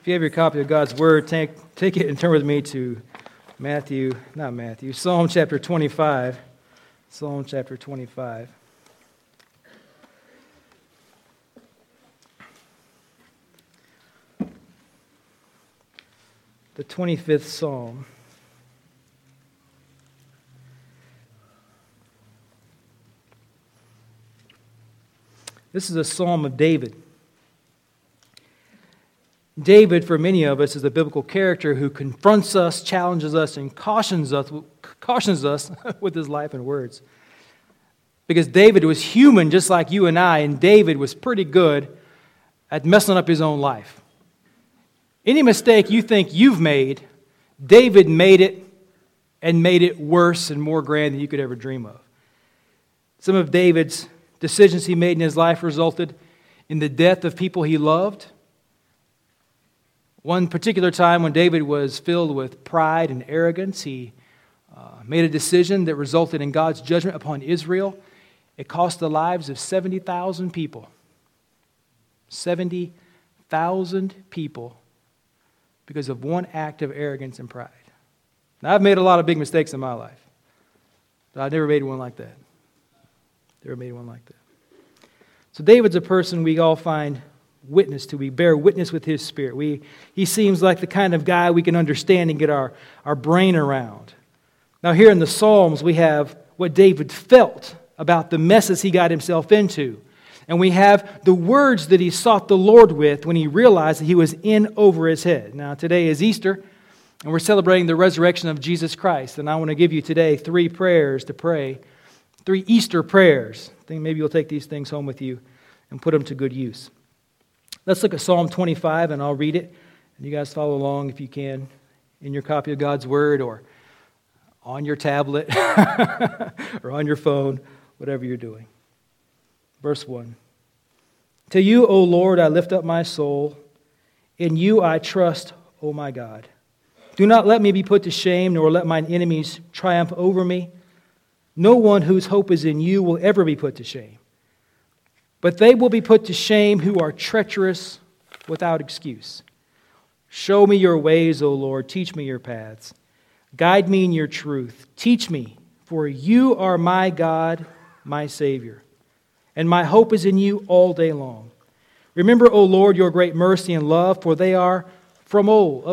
If you have your copy of God's Word, take it and turn with me to Psalm chapter 25. Psalm chapter 25. The 25th Psalm. This is a Psalm of David. David, for many of us, is a biblical character who confronts us, challenges us, and cautions us with his life and words. Because David was human just like you and I, and David was pretty good at messing up his own life. Any mistake you think you've made, David made it and made it worse and more grand than you could ever dream of. Some of David's decisions he made in his life resulted in the death of people he loved. One particular time when David was filled with pride and arrogance, he made a decision that resulted in God's judgment upon Israel. It cost the lives of 70,000 people. 70,000 people because of one act of arrogance and pride. Now, I've made a lot of big mistakes in my life, but I've never made one like that. Never made one like that. So David's a person we all find witness to. We bear witness with his spirit. He seems like the kind of guy we can understand and get our brain around. Now here in the Psalms, we have what David felt about the messes he got himself into. And we have the words that he sought the Lord with when he realized that he was in over his head. Now today is Easter, and we're celebrating the resurrection of Jesus Christ. And I want to give you today 3 prayers to pray, 3 Easter prayers. I think maybe you'll take these things home with you and put them to good use. Let's look at Psalm 25, and I'll read it. And you guys follow along if you can in your copy of God's Word or on your tablet or on your phone, whatever you're doing. Verse 1. To you, O Lord, I lift up my soul. In you I trust, O my God. Do not let me be put to shame, nor let mine enemies triumph over me. No one whose hope is in you will ever be put to shame. But they will be put to shame who are treacherous without excuse. Show me your ways, O Lord. Teach me your paths. Guide me in your truth. Teach me, for you are my God, my Savior. And my hope is in you all day long. Remember, O Lord, your great mercy and love, for they are from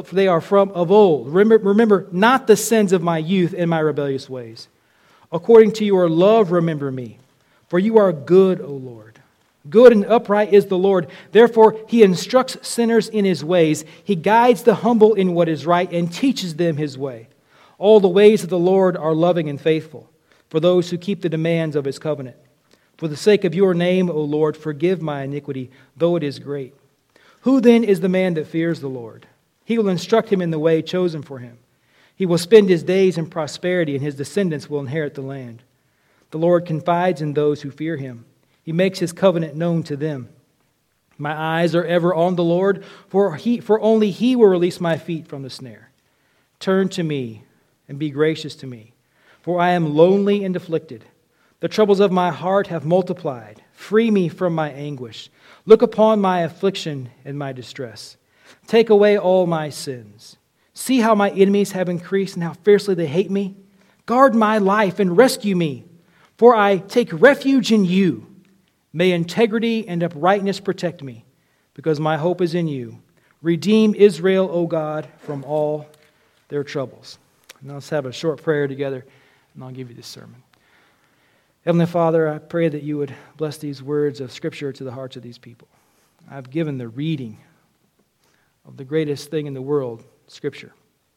of old. Remember not the sins of my youth and my rebellious ways. According to your love, remember me. For you are good, O Lord. Good and upright is the Lord. Therefore, he instructs sinners in his ways. He guides the humble in what is right and teaches them his way. All the ways of the Lord are loving and faithful for those who keep the demands of his covenant. For the sake of your name, O Lord, forgive my iniquity, though it is great. Who then is the man that fears the Lord? He will instruct him in the way chosen for him. He will spend his days in prosperity, and his descendants will inherit the land. The Lord confides in those who fear him. He makes his covenant known to them. My eyes are ever on the Lord, for only he will release my feet from the snare. Turn to me and be gracious to me, for I am lonely and afflicted. The troubles of my heart have multiplied. Free me from my anguish. Look upon my affliction and my distress. Take away all my sins. See how my enemies have increased and how fiercely they hate me. Guard my life and rescue me, for I take refuge in you. May integrity and uprightness protect me, because my hope is in you. Redeem Israel, O God, from all their troubles. Now let's have a short prayer together, and I'll give you this sermon. Heavenly Father, I pray that you would bless these words of Scripture to the hearts of these people. I've given the reading of the greatest thing in the world, Scripture.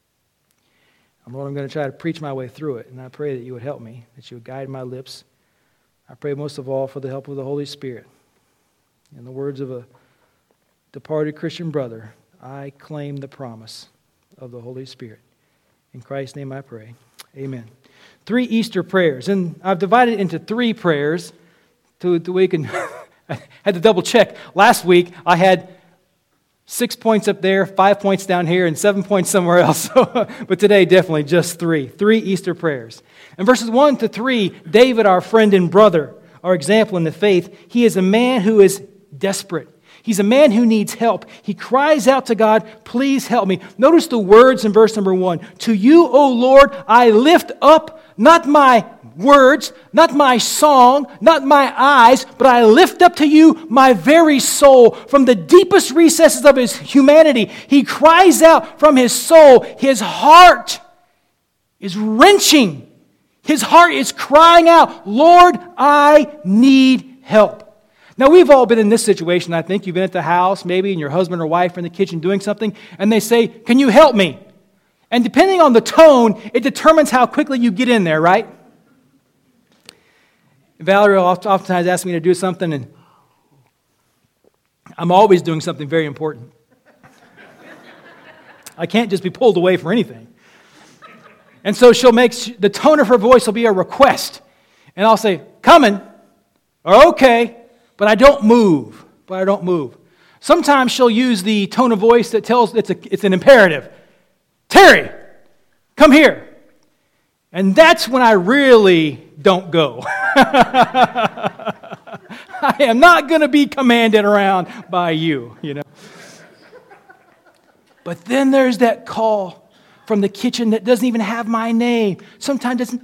And Lord, I'm going to try to preach my way through it, and I pray that you would help me, that you would guide my lips. I pray most of all for the help of the Holy Spirit. In the words of a departed Christian brother, I claim the promise of the Holy Spirit. In Christ's name I pray. Amen. 3 Easter prayers. And I've divided it into 3 prayers so we can... I had to double check. Last week I had 6 points up there, 5 points down here, and 7 points somewhere else. But today, definitely just 3. 3 Easter prayers. In verses 1 to 3, David, our friend and brother, our example in the faith, he is a man who is desperate. He's a man who needs help. He cries out to God, please help me. Notice the words in verse number 1. To you, O Lord, I lift up not my words, not my song, not my eyes, but I lift up to you my very soul. From the deepest recesses of his humanity, he cries out from his soul. His heart is wrenching. His heart is crying out, Lord, I need help. Now, we've all been in this situation, I think. You've been at the house, maybe, and your husband or wife are in the kitchen doing something, and they say, can you help me? And depending on the tone, it determines how quickly you get in there, right? Valerie will oftentimes ask me to do something, and I'm always doing something very important. I can't just be pulled away for anything. And so she'll make, the tone of her voice will be a request. And I'll say, coming, or okay, but I don't move. Sometimes she'll use the tone of voice that tells it's an imperative. Terry, come here. And that's when I really don't go. I am not going to be commanded around by you, you know. But then there's that call from the kitchen that doesn't even have my name. Sometimes it's,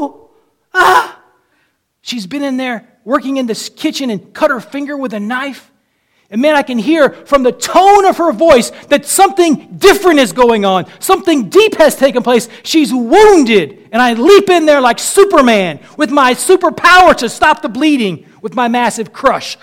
she's been in there working in this kitchen and cut her finger with a knife. And man, I can hear from the tone of her voice that something different is going on. Something deep has taken place. She's wounded. And I leap in there like Superman with my superpower to stop the bleeding with my massive crush.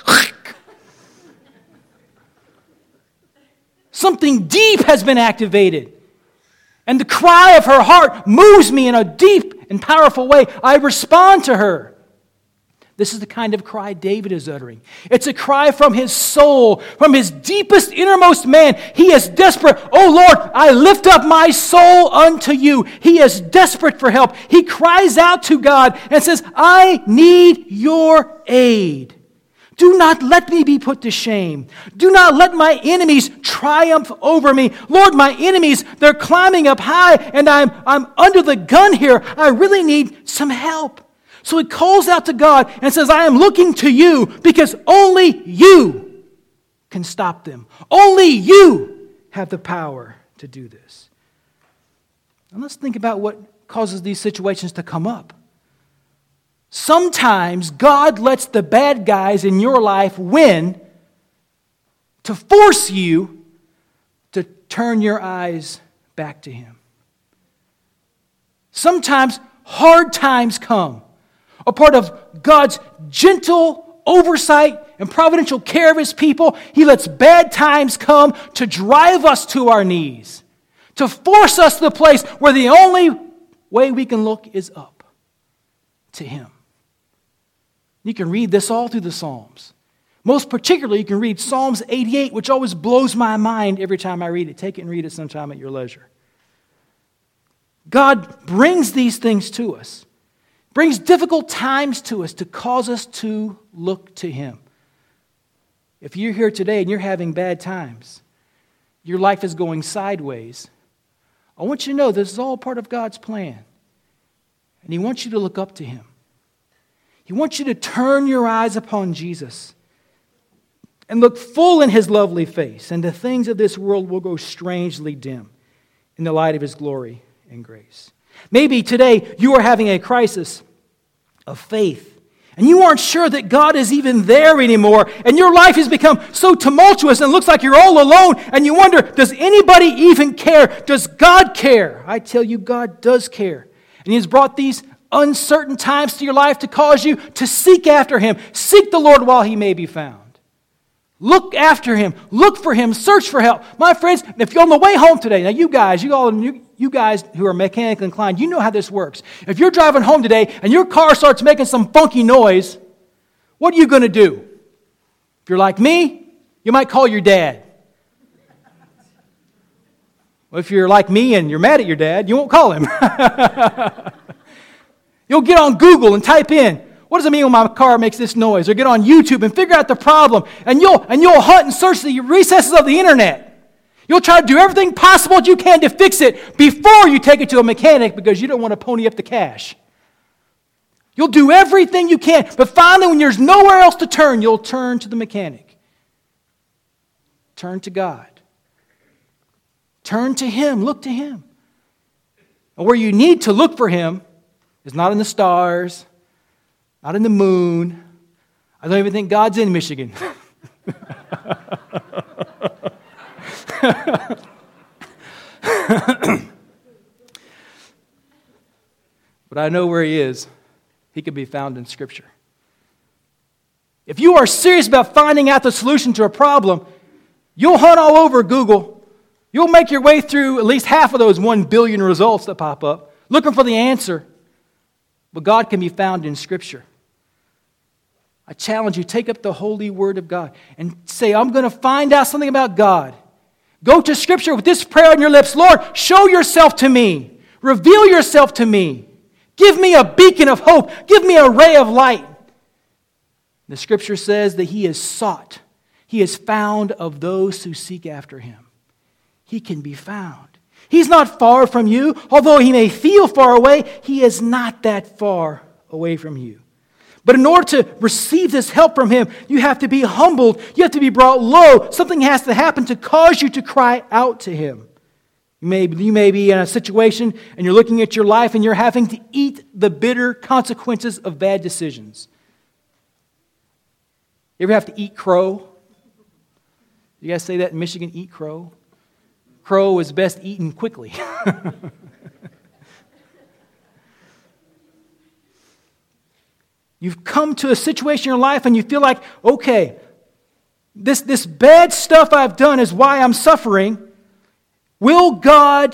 Something deep has been activated. And the cry of her heart moves me in a deep and powerful way. I respond to her. This is the kind of cry David is uttering. It's a cry from his soul, from his deepest, innermost man. He is desperate. Oh Lord, I lift up my soul unto you. He is desperate for help. He cries out to God and says, I need your aid. Do not let me be put to shame. Do not let my enemies triumph over me. Lord, my enemies, they're climbing up high and I'm under the gun here. I really need some help. So he calls out to God and says, I am looking to you because only you can stop them. Only you have the power to do this. And let's think about what causes these situations to come up. Sometimes God lets the bad guys in your life win to force you to turn your eyes back to Him. Sometimes hard times come. A part of God's gentle oversight and providential care of His people, He lets bad times come to drive us to our knees, to force us to the place where the only way we can look is up to Him. You can read this all through the Psalms. Most particularly, you can read Psalms 88, which always blows my mind every time I read it. Take it and read it sometime at your leisure. God brings these things to us. Brings difficult times to us to cause us to look to Him. If you're here today and you're having bad times, your life is going sideways, I want you to know this is all part of God's plan. And He wants you to look up to Him. He wants you to turn your eyes upon Jesus and look full in His lovely face, and the things of this world will go strangely dim in the light of His glory and grace. Maybe today you are having a crisis of faith, and you aren't sure that God is even there anymore, and your life has become so tumultuous and looks like you're all alone, and you wonder, does anybody even care? Does God care? I tell you, God does care. And He has brought these uncertain times to your life to cause you to seek after Him. Seek the Lord while He may be found. Look after Him. Look for Him. Search for help. My friends, if you're on the way home today, now you guys who are mechanically inclined, you know how this works. If you're driving home today and your car starts making some funky noise, what are you going to do? If you're like me, you might call your dad. Well, if you're like me and you're mad at your dad, you won't call him. You'll get on Google and type in, what does it mean when my car makes this noise? Or get on YouTube and figure out the problem. And you'll hunt and search the recesses of the internet. You'll try to do everything possible that you can to fix it before you take it to a mechanic because you don't want to pony up the cash. You'll do everything you can, but finally when there's nowhere else to turn, you'll turn to the mechanic. Turn to God. Turn to Him. Look to Him. And where you need to look for Him is not in the stars, not in the moon. I don't even think God's in Michigan. But I know where He is. He can be found in Scripture. If you are serious about finding out the solution to a problem, you'll hunt all over Google. You'll make your way through at least half of those 1 billion results that pop up, looking for the answer. But God can be found in Scripture. I challenge you, take up the holy Word of God and say, I'm going to find out something about God. Go to Scripture with this prayer on your lips. Lord, show yourself to me. Reveal yourself to me. Give me a beacon of hope. Give me a ray of light. The Scripture says that He is sought. He is found of those who seek after Him. He can be found. He's not far from you. Although He may feel far away, He is not that far away from you. But in order to receive this help from Him, you have to be humbled. You have to be brought low. Something has to happen to cause you to cry out to Him. You may be in a situation and you're looking at your life and you're having to eat the bitter consequences of bad decisions. You ever have to eat crow? You guys say that in Michigan, eat crow? Crow is best eaten quickly. You've come to a situation in your life and you feel like, okay, this bad stuff I've done is why I'm suffering. Will God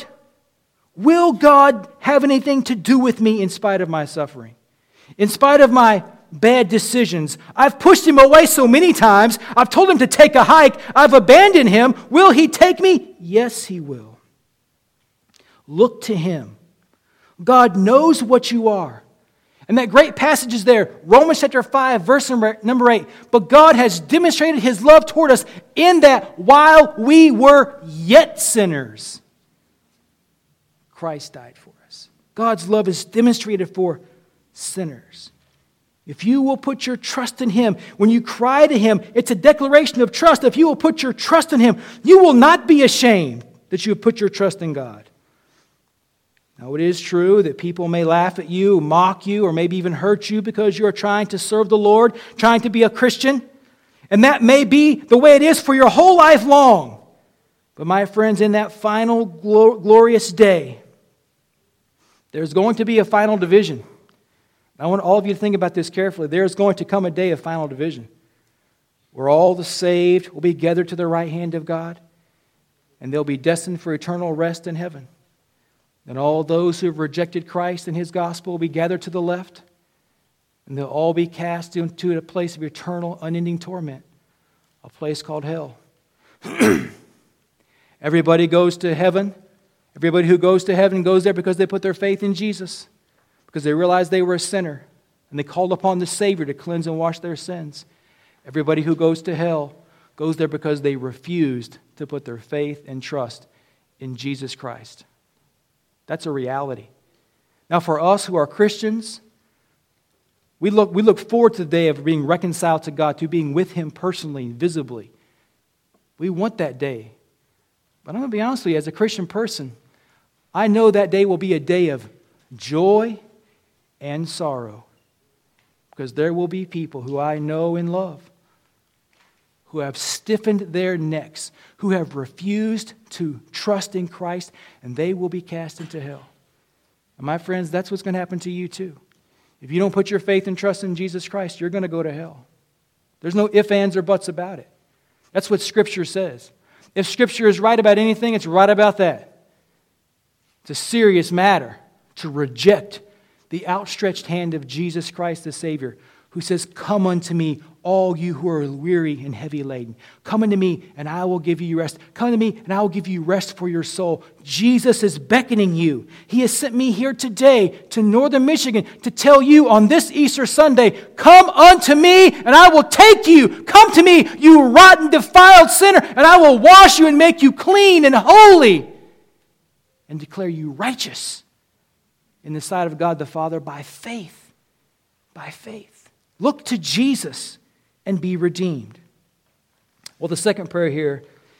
have anything to do with me in spite of my suffering? In spite of my bad decisions? I've pushed Him away so many times. I've told Him to take a hike. I've abandoned Him. Will He take me? Yes, He will. Look to Him. God knows what you are. And that great passage is there, Romans chapter 5, verse number 8. But God has demonstrated His love toward us in that while we were yet sinners, Christ died for us. God's love is demonstrated for sinners. If you will put your trust in Him, when you cry to Him, it's a declaration of trust. If you will put your trust in Him, you will not be ashamed that you have put your trust in God. Now, it is true that people may laugh at you, mock you, or maybe even hurt you because you are trying to serve the Lord, trying to be a Christian. And that may be the way it is for your whole life long. But my friends, in that final glorious day, there's going to be a final division. I want all of you to think about this carefully. There's going to come a day of final division where all the saved will be gathered to the right hand of God, and they'll be destined for eternal rest in heaven. And all those who have rejected Christ and His gospel will be gathered to the left, and they'll all be cast into a place of eternal, unending torment, a place called hell. Everybody goes to heaven. Everybody who goes to heaven goes there because they put their faith in Jesus, because they realized they were a sinner, and they called upon the Savior to cleanse and wash their sins. Everybody who goes to hell goes there because they refused to put their faith and trust in Jesus Christ. That's a reality. Now, for us who are Christians, we look forward to the day of being reconciled to God, to being with Him personally, visibly. We want that day. But I'm going to be honest with you, as a Christian person, I know that day will be a day of joy and sorrow. Because there will be people who I know and love who have stiffened their necks, who have refused to trust in Christ, and they will be cast into hell. And my friends, that's what's going to happen to you too. If you don't put your faith and trust in Jesus Christ, you're going to go to hell. There's no ifs, ands, or buts about it. That's what Scripture says. If Scripture is right about anything, it's right about that. It's a serious matter to reject the outstretched hand of Jesus Christ the Savior, who says, "Come unto me, all you who are weary and heavy laden. Come unto me, and I will give you rest. Come to me, and I will give you rest for your soul." Jesus is beckoning you. He has sent me here today to northern Michigan to tell you on this Easter Sunday, "Come unto me, and I will take you. Come to me, you rotten, defiled sinner, and I will wash you and make you clean and holy and declare you righteous in the sight of God the Father by faith." By faith. Look to Jesus and be redeemed. Well, the second prayer here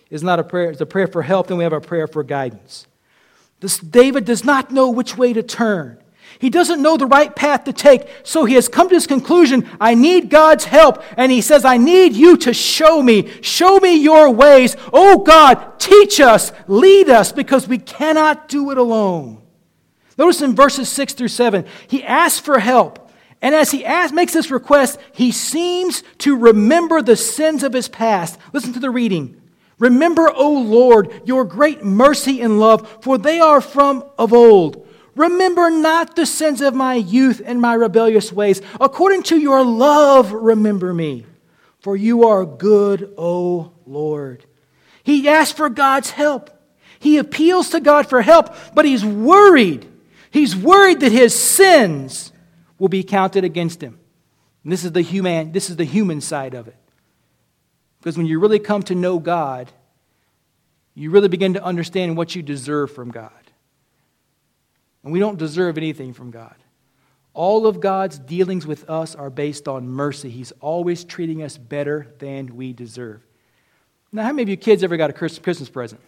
is not a prayer. It's a prayer for help. Then we have a prayer for guidance. David does not know which way to turn. He doesn't know the right path to take. So he has come to this conclusion, I need God's help. And he says, I need you to show me. Show me your ways. Oh God, teach us, lead us, because we cannot do it alone. Notice in verses 6 through 7, he asks for help. And as he makes this request, he seems to remember the sins of his past. Listen to the reading. Remember, O Lord, your great mercy and love, for they are from of old. Remember not the sins of my youth and my rebellious ways. According to your love, remember me. For you are good, O Lord. He asks for God's help. He appeals to God for help, but he's worried. He's worried that his sins will be counted against him. And this is the human side of it. Because when you really come to know God, you really begin to understand what you deserve from God. And we don't deserve anything from God. All of God's dealings with us are based on mercy. He's always treating us better than we deserve. Now, how many of you kids ever got a Christmas present?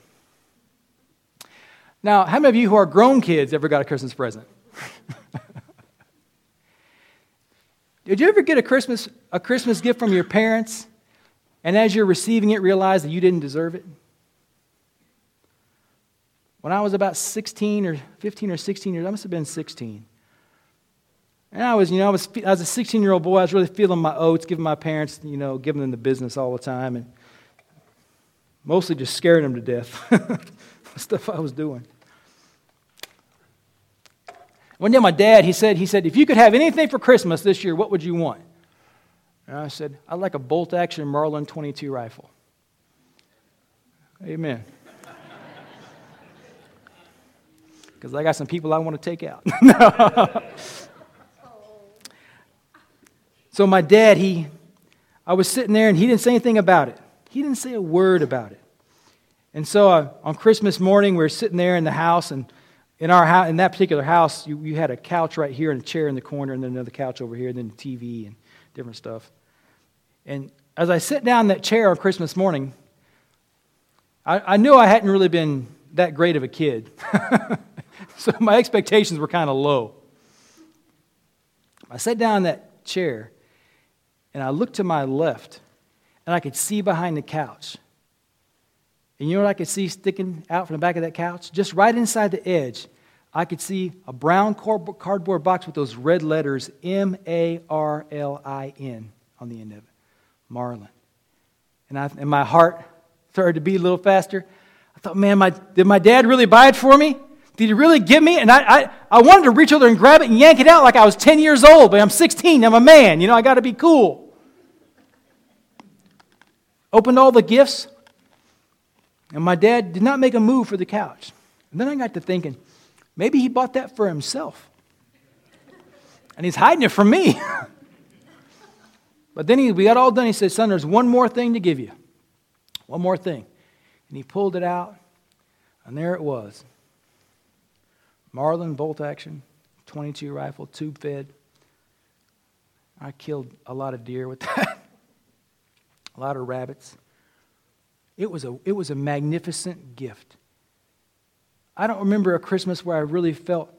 Now, how many of you who are grown kids ever got a Christmas present? Did you ever get a Christmas gift from your parents, and as you're receiving it, realize that you didn't deserve it? When I was about 16 or 15 or 16 years, I must have been 16. And I was a 16-year-old boy. I was really feeling my oats, giving my parents, giving them the business all the time, and mostly just scaring them to death. The stuff I was doing. One day my dad, he said, if you could have anything for Christmas this year, what would you want? And I said, I'd like a bolt-action Marlin 22 rifle. Amen. Because I got some people I want to take out. So my dad, I was sitting there and he didn't say anything about it. He didn't say a word about it. And so on Christmas morning, we were sitting there in the house, and in our house, in that particular house, you had a couch right here and a chair in the corner, and then another couch over here, and then a TV and different stuff. And as I sat down in that chair on Christmas morning, I knew I hadn't really been that great of a kid. So my expectations were kind of low. I sat down in that chair, and I looked to my left, and I could see behind the couch. And you know what I could see sticking out from the back of that couch? Just right inside the edge, I could see a brown cardboard box with those red letters, Marlin, on the end of it. Marlin. And my heart started to beat a little faster. I thought, man, did my dad really buy it for me? Did he really give me? And I wanted to reach over and grab it and yank it out like I was 10 years old, but I'm 16, I'm a man, I got to be cool. Opened all the gifts, and my dad did not make a move for the couch. And then I got to thinking, maybe he bought that for himself. And he's hiding it from me. But then we got all done. He said, son, there's one more thing to give you. One more thing. And he pulled it out, and there it was. Marlin bolt action, 22 rifle, tube fed. I killed a lot of deer with that. A lot of rabbits. It was a magnificent gift. I don't remember a Christmas where I really felt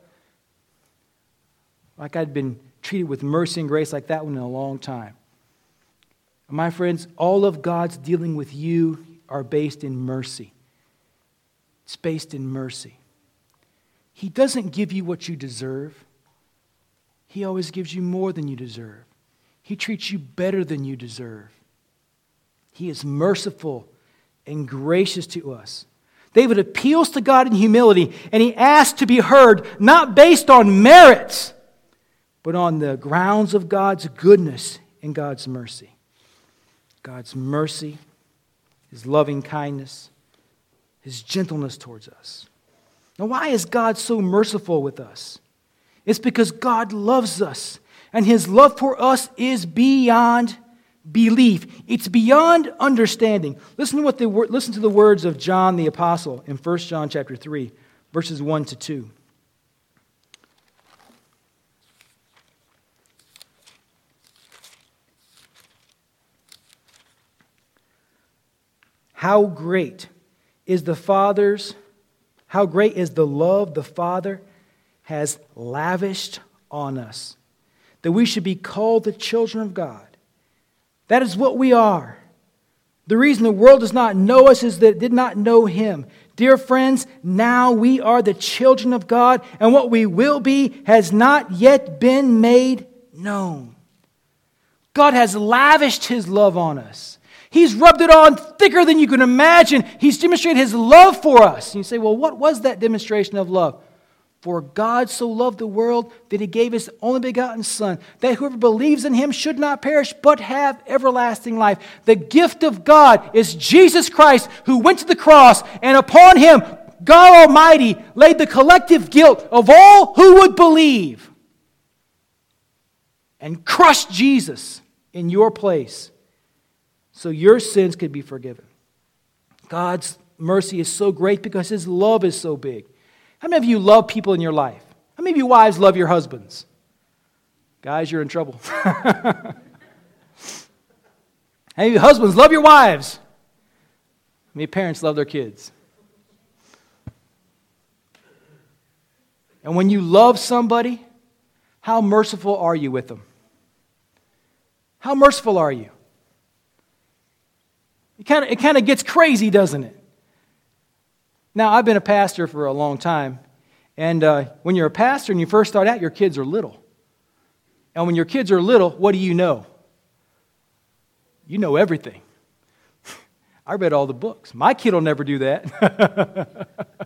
like I'd been treated with mercy and grace like that one in a long time. And my friends, all of God's dealing with you are based in mercy. It's based in mercy. He doesn't give you what you deserve. He always gives you more than you deserve. He treats you better than you deserve. He is merciful and gracious to us. David appeals to God in humility, and he asks to be heard, not based on merits, but on the grounds of God's goodness and God's mercy. God's mercy, His loving kindness, His gentleness towards us. Now, why is God so merciful with us? It's because God loves us, and His love for us is beyond belief. It's beyond understanding. Listen to the words of John the Apostle in 1 John chapter 3, verses 1 to 2. how great is the love the Father has lavished on us, that we should be called the children of God. That is what we are. The reason the world does not know us is that it did not know Him. Dear friends, now we are the children of God, and what we will be has not yet been made known. God has lavished His love on us. He's rubbed it on thicker than you can imagine. He's demonstrated His love for us. And you say, well, what was that demonstration of love? For God so loved the world that He gave His only begotten Son, that whoever believes in Him should not perish, but have everlasting life. The gift of God is Jesus Christ, who went to the cross, and upon Him, God Almighty laid the collective guilt of all who would believe, and crushed Jesus in your place, so your sins could be forgiven. God's mercy is so great because His love is so big. How many of you love people in your life? How many of you wives love your husbands? Guys, you're in trouble. How many of you husbands love your wives? How many parents love their kids? And when you love somebody, how merciful are you with them? How merciful are you? It kind of gets crazy, doesn't it? Now, I've been a pastor for a long time, and when you're a pastor and you first start out, your kids are little. And when your kids are little, what do you know? You know everything. I read all the books. My kid will never do that.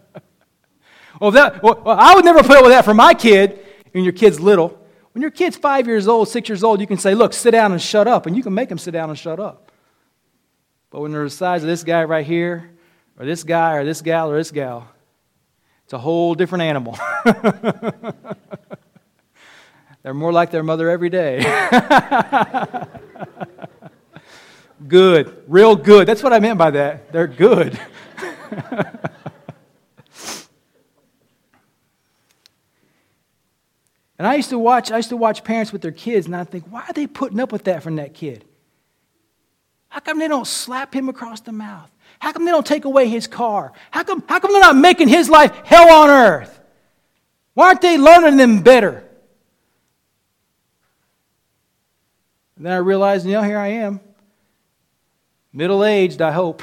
I would never put up with that for my kid when your kid's little. When your kid's 5 years old, 6 years old, you can say, look, sit down and shut up, and you can make them sit down and shut up. But when they're the size of this guy right here, or this guy, or this gal, or this gal, it's a whole different animal. They're more like their mother every day. Good, real good. That's what I meant by that. They're good. And I used to watch parents with their kids, and I think, why are they putting up with that from that kid? How come they don't slap him across the mouth? How come they don't take away his car? How come they're not making his life hell on earth? Why aren't they learning them better? And then I realized, here I am. Middle-aged, I hope.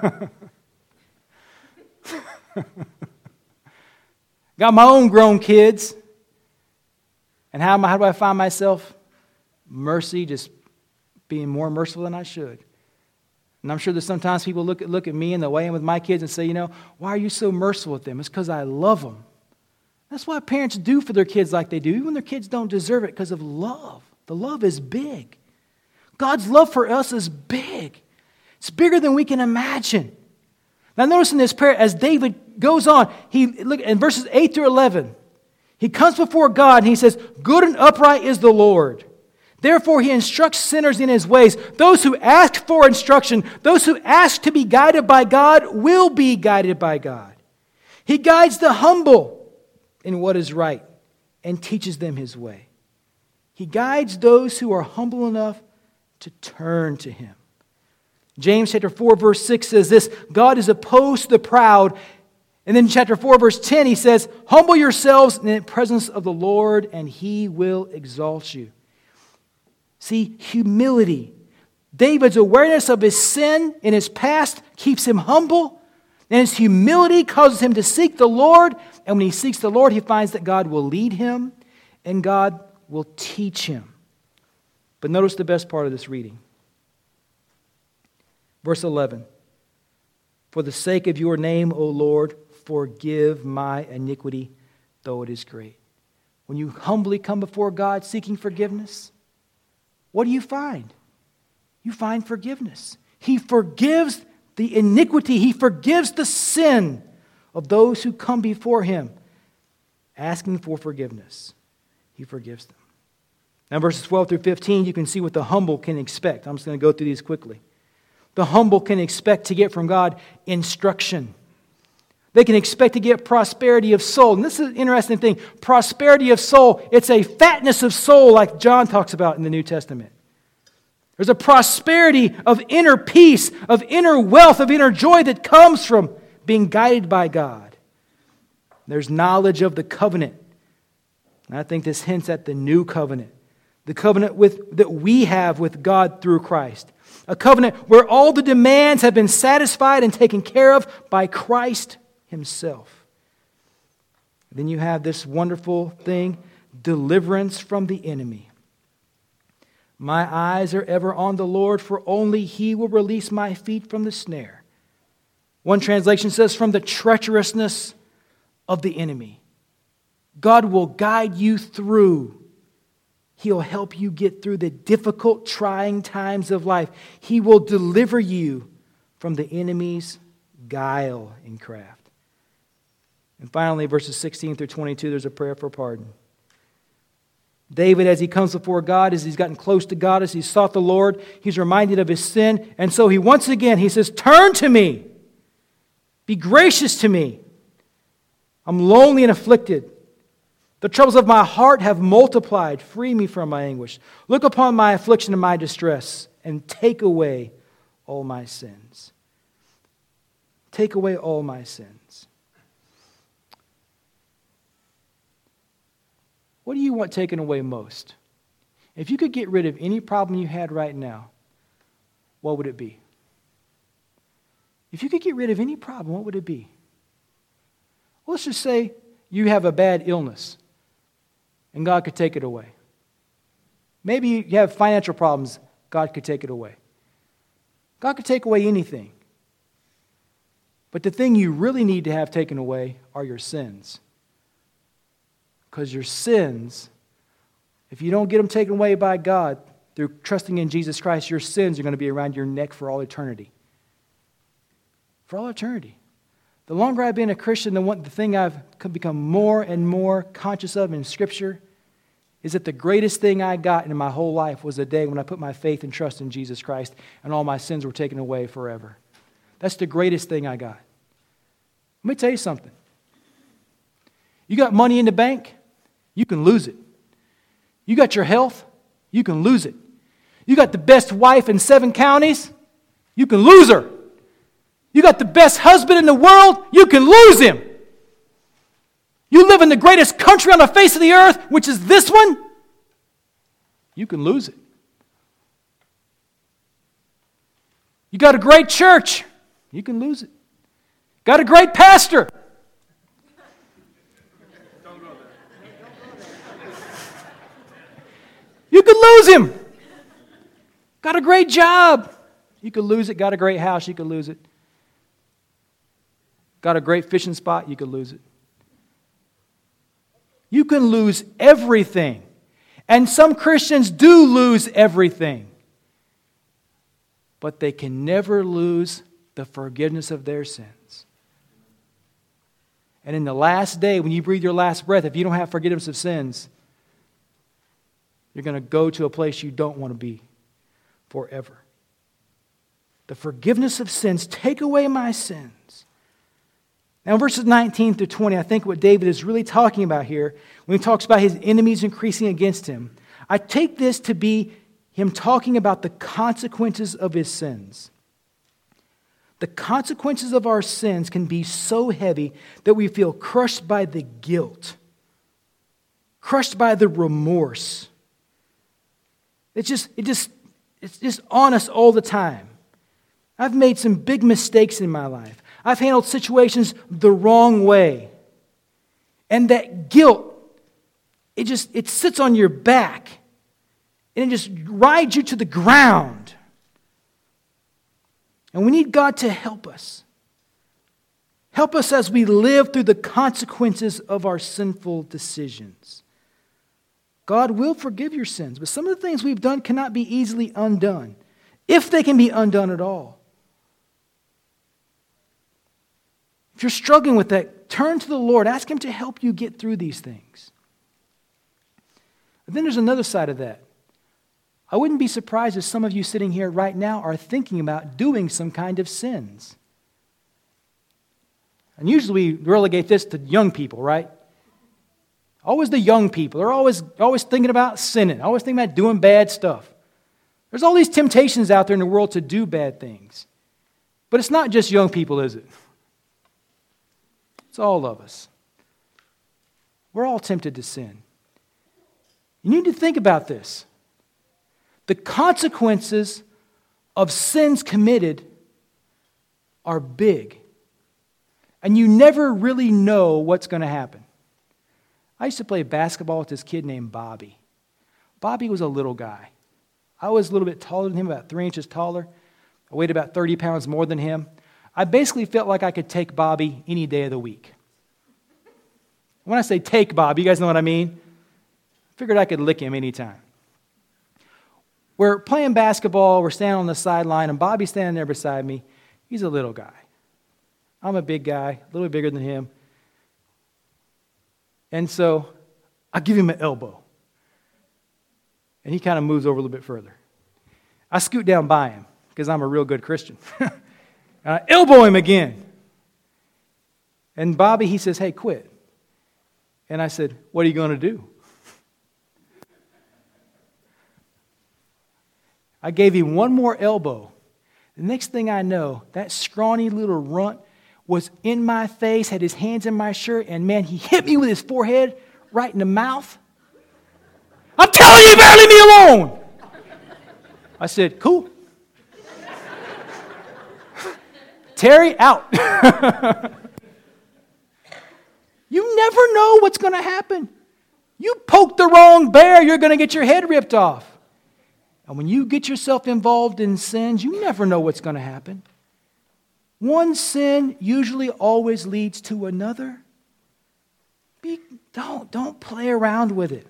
Got my own grown kids. And how do I find myself? Mercy, just being more merciful than I should. And I'm sure that sometimes people look at me and the way I'm with my kids and say, why are you so merciful with them? It's because I love them. That's what parents do for their kids like they do, even when their kids don't deserve it, because of love. The love is big. God's love for us is big. It's bigger than we can imagine. Now notice in this prayer, as David goes on, look in verses 8 through 11, he comes before God and he says, good and upright is the Lord. Therefore, He instructs sinners in His ways. Those who ask for instruction, those who ask to be guided by God, will be guided by God. He guides the humble in what is right and teaches them His way. He guides those who are humble enough to turn to Him. James chapter 4, verse 6 says this, God is opposed to the proud. And then chapter 4, verse 10, he says, humble yourselves in the presence of the Lord, and He will exalt you. See, humility. David's awareness of his sin in his past keeps him humble, and his humility causes him to seek the Lord. And when he seeks the Lord, he finds that God will lead him and God will teach him. But notice the best part of this reading. Verse 11. For the sake of your name, O Lord, forgive my iniquity, though it is great. When you humbly come before God seeking forgiveness, what do you find? You find forgiveness. He forgives the iniquity. He forgives the sin of those who come before Him, asking for forgiveness. He forgives them. Now, verses 12 through 15, you can see what the humble can expect. I'm just going to go through these quickly. The humble can expect to get from God instruction. They can expect to get prosperity of soul. And this is an interesting thing. Prosperity of soul, it's a fatness of soul like John talks about in the New Testament. There's a prosperity of inner peace, of inner wealth, of inner joy that comes from being guided by God. There's knowledge of the covenant. And I think this hints at the new covenant. The covenant that we have with God through Christ. A covenant where all the demands have been satisfied and taken care of by Christ Himself. Then you have this wonderful thing, deliverance from the enemy. My eyes are ever on the Lord, for only He will release my feet from the snare. One translation says, from the treacherousness of the enemy. God will guide you through. He'll help you get through the difficult, trying times of life. He will deliver you from the enemy's guile and craft. And finally, verses 16 through 22, there's a prayer for pardon. David, as he comes before God, as he's gotten close to God, as he's sought the Lord, he's reminded of his sin. And so he once again, he says, turn to me. Be gracious to me. I'm lonely and afflicted. The troubles of my heart have multiplied. Free me from my anguish. Look upon my affliction and my distress, and take away all my sins. Take away all my sins. What do you want taken away most? If you could get rid of any problem you had right now, what would it be? If you could get rid of any problem, what would it be? Well, let's just say you have a bad illness and God could take it away. Maybe you have financial problems, God could take it away. God could take away anything. But the thing you really need to have taken away are your sins. Because your sins, if you don't get them taken away by God through trusting in Jesus Christ, your sins are going to be around your neck for all eternity. For all eternity. The longer I've been a Christian, the thing I've become more and more conscious of in Scripture is that the greatest thing I got in my whole life was the day when I put my faith and trust in Jesus Christ and all my sins were taken away forever. That's the greatest thing I got. Let me tell you something. You got money in the bank, you can lose it. You got your health, you can lose it. You got the best wife in 7 counties, you can lose her. You got the best husband in the world, you can lose him. You live in the greatest country on the face of the earth, which is this one, you can lose it. You got a great church, you can lose it. Got a great pastor. You could lose him. Got a great job. You could lose it. Got a great house. You could lose it. Got a great fishing spot. You could lose it. You can lose everything. And some Christians do lose everything. But they can never lose the forgiveness of their sins. And in the last day, when you breathe your last breath, if you don't have forgiveness of sins, you're going to go to a place you don't want to be forever. The forgiveness of sins, take away my sins. Now, in verses 19 through 20, I think what David is really talking about here, when he talks about his enemies increasing against him, I take this to be him talking about the consequences of his sins. The consequences of our sins can be so heavy that we feel crushed by the guilt, crushed by the remorse. It's just on us all the time. I've made some big mistakes in my life. I've handled situations the wrong way. And that guilt, it sits on your back. And it just rides you to the ground. And we need God to help us. Help us as we live through the consequences of our sinful decisions. God will forgive your sins, but some of the things we've done cannot be easily undone, if they can be undone at all. If you're struggling with that, turn to the Lord. Ask Him to help you get through these things. But then there's another side of that. I wouldn't be surprised if some of you sitting here right now are thinking about doing some kind of sins. And usually we relegate this to young people, right? Always the young people. They're always thinking about sinning, always thinking about doing bad stuff. There's all these temptations out there in the world to do bad things. But it's not just young people, is it? It's all of us. We're all tempted to sin. You need to think about this. The consequences of sins committed are big. And you never really know what's going to happen. I used to play basketball with this kid named Bobby. Bobby was a little guy. I was a little bit taller than him, about 3 inches taller. I weighed about 30 pounds more than him. I basically felt like I could take Bobby any day of the week. When I say take Bobby, you guys know what I mean? I figured I could lick him anytime. We're playing basketball, we're standing on the sideline, and Bobby's standing there beside me. He's a little guy. I'm a big guy, a little bit bigger than him. And so I give him an elbow. And he kind of moves over a little bit further. I scoot down by him because I'm a real good Christian. And I elbow him again. And Bobby, he says, "Hey, quit." And I said, "What are you going to do?" I gave him one more elbow. The next thing I know, that scrawny little runt was in my face, had his hands in my shirt, and man, he hit me with his forehead right in the mouth. "I'm telling you, you better leave me alone." I said, "Cool." Terry, out. You never know what's going to happen. You poke the wrong bear, you're going to get your head ripped off. And when you get yourself involved in sins, you never know what's going to happen. One sin usually always leads to another. Don't play around with it.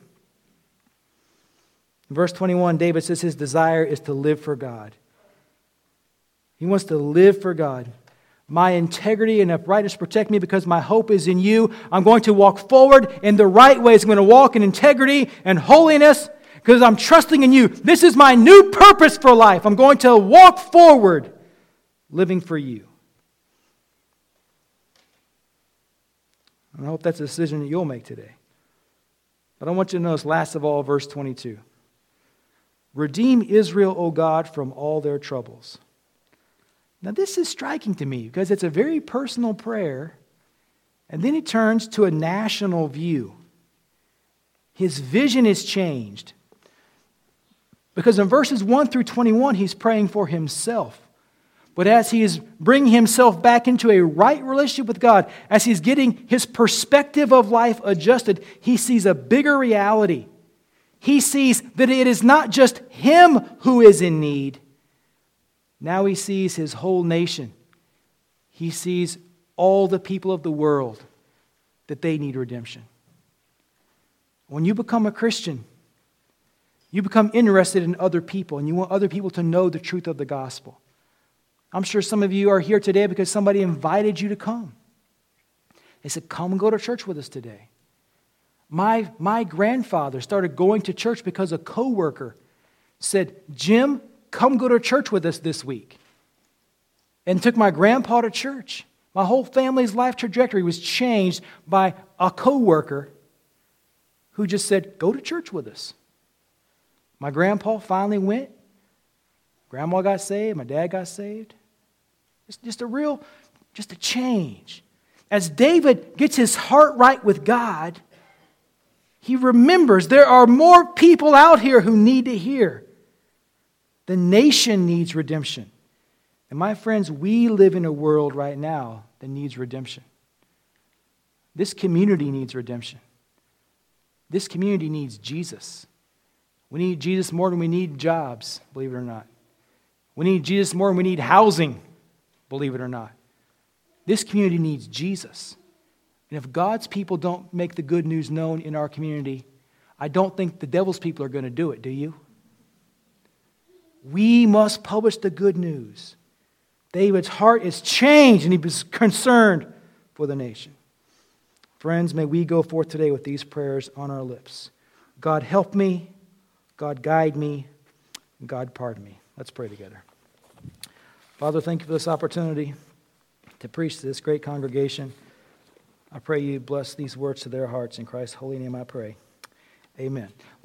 In verse 21, David says his desire is to live for God. He wants to live for God. "My integrity and uprightness protect me because my hope is in you. I'm going to walk forward in the right ways. I'm going to walk in integrity and holiness because I'm trusting in you. This is my new purpose for life. I'm going to walk forward living for you." And I hope that's a decision that you'll make today. But I want you to notice, last of all, verse 22. "Redeem Israel, O God, from all their troubles." Now this is striking to me because it's a very personal prayer, and then it turns to a national view. His vision is changed. Because in verses 1 through 21, he's praying for himself. But as he is bringing himself back into a right relationship with God, as he's getting his perspective of life adjusted, he sees a bigger reality. He sees that it is not just him who is in need. Now he sees his whole nation. He sees all the people of the world, that they need redemption. When you become a Christian, you become interested in other people, and you want other people to know the truth of the gospel. I'm sure some of you are here today because somebody invited you to come. They said, "Come and go to church with us today." My grandfather started going to church because a coworker said, "Jim, come go to church with us this week." And took my grandpa to church. My whole family's life trajectory was changed by a coworker who just said, "Go to church with us." My grandpa finally went. Grandma got saved. My dad got saved. It's just a change. As David gets his heart right with God, he remembers there are more people out here who need to hear. The nation needs redemption. And my friends, we live in a world right now that needs redemption. This community needs redemption. This community needs Jesus. We need Jesus more than we need jobs, believe it or not. We need Jesus more than we need housing, believe it or not. This community needs Jesus. And if God's people don't make the good news known in our community, I don't think the devil's people are going to do it, do you? We must publish the good news. David's heart is changed and he was concerned for the nation. Friends, may we go forth today with these prayers on our lips. God help me, God guide me, and God pardon me. Let's pray together. Father, thank you for this opportunity to preach to this great congregation. I pray you bless these words to their hearts. In Christ's holy name I pray. Amen.